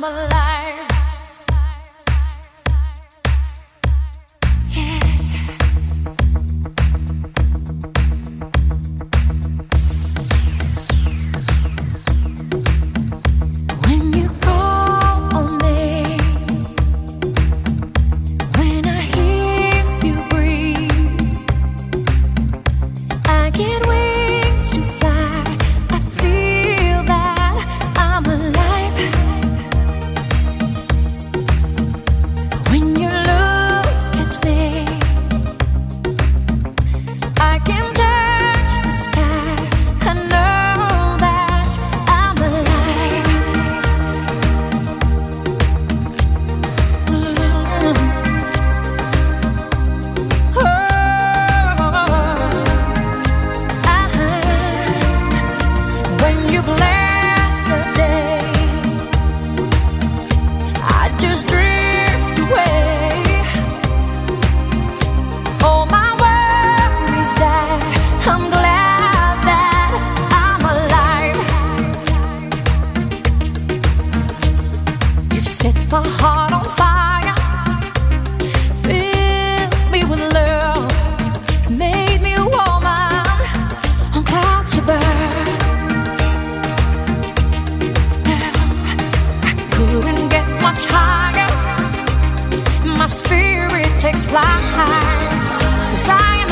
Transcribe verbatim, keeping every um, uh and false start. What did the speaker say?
alive. Yeah. When you call on me, when I hear you breathe, I get wings to fly. I feel that I'm alive. When you look at me, I can touch the sky. I know that I'm alive. Oh, when you bless the day, I just drift away. All my worries die. I'm glad that I'm alive. You've set my heart on fire, filled me with love, made me a woman on clouds above. I couldn't get much higher. My spirit takes flight, 'cause I